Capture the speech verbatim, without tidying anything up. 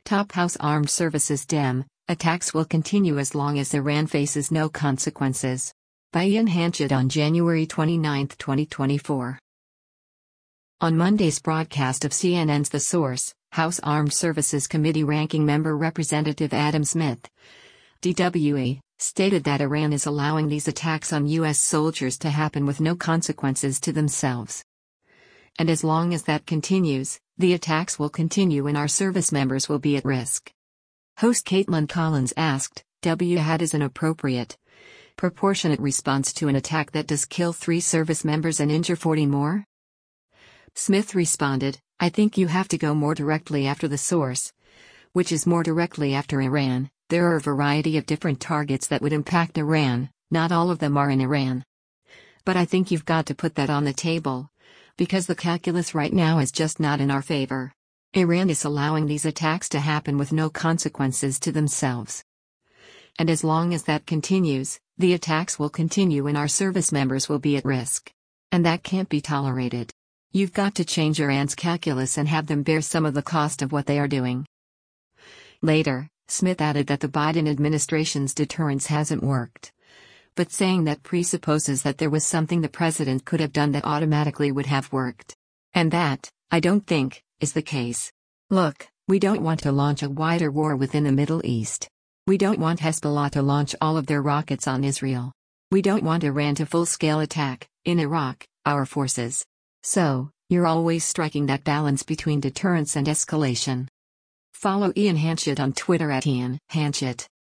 Top House Armed Services Dem, attacks will continue as long as Iran faces no consequences. By Ian Hanchett on January twenty-ninth, twenty twenty-four. On Monday's broadcast of C N N's The Source, House Armed Services Committee Ranking Member Representative Adam Smith, D W E, stated that Iran is allowing these attacks on U S soldiers to happen with no consequences to themselves. And as long as that continues, the attacks will continue and our service members will be at risk. Host Caitlin Collins asked, W had is an appropriate, proportionate response to an attack that does kill three service members and injure forty more? Smith responded, I think you have to go more directly after the source, which is more directly after Iran. There are a variety of different targets that would impact Iran, not all of them are in Iran. But I think you've got to put that on the table, because the calculus right now is just not in our favor. Iran is allowing these attacks to happen with no consequences to themselves. And as long as that continues, the attacks will continue and our service members will be at risk. And that can't be tolerated. You've got to change Iran's calculus and have them bear some of the cost of what they are doing. Later, Smith added that the Biden administration's deterrence hasn't worked, but saying that presupposes that there was something the president could have done that automatically would have worked. And that, I don't think, is the case. Look, we don't want to launch a wider war within the Middle East. We don't want Hezbollah to launch all of their rockets on Israel. We don't want Iran to full-scale attack, in Iraq, our forces. So, you're always striking that balance between deterrence and escalation. Follow Ian Hanchett on Twitter at Ian Hanchett.